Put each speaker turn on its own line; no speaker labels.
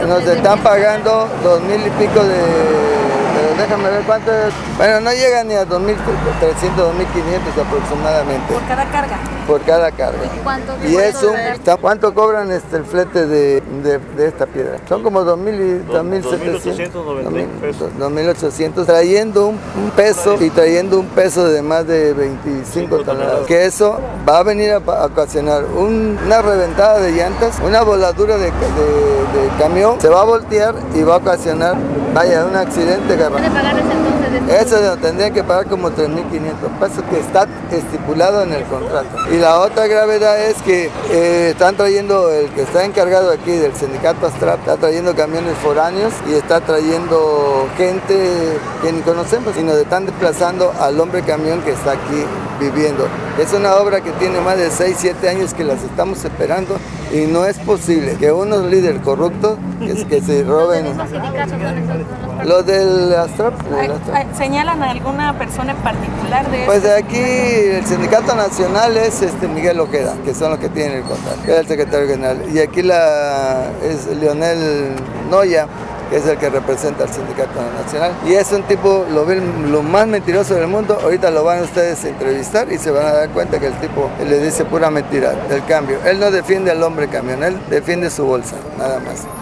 Nos están pagando 2,000 y pico pero déjame ver cuánto es. Bueno, no llega ni a 2,300, 2,500 aproximadamente.
¿Por cada carga?
Por cada carga. Y ¿cuánto cobran el flete de esta piedra? Son como 2,700. 2,800, trayendo un peso y trayendo un peso de más de 25 toneladas. Que eso va a venir a ocasionar una reventada de llantas, una voladura de camión, se va a voltear y va a ocasionar, vaya, un accidente garrafal.
¿Puede pagarles entonces?
Eso tendría que pagar como 3,500 pesos que está estipulado en el contrato. Y la otra gravedad es que están trayendo, el que está encargado aquí del sindicato Astrap, está trayendo camiones foráneos y está trayendo gente que ni conocemos, sino están desplazando al hombre camión que está aquí viviendo. Es una obra que tiene más de 6, 7 años que las estamos esperando y no es posible que unos líderes corruptos que se roben.
¿Los sindicatos son
Los del Astrap.
¿Señalan a alguna persona en particular de
Pues de aquí el sindicato nacional es Miguel Ojeda, que son los que tienen el contrato, que es el secretario general. Y aquí es Leonel Noya, que es el que representa al sindicato nacional. Y es un tipo, lo más mentiroso del mundo. Ahorita lo van ustedes a entrevistar y se van a dar cuenta que el tipo le dice pura mentira del cambio. Él no defiende al hombre camión, él defiende su bolsa, nada más.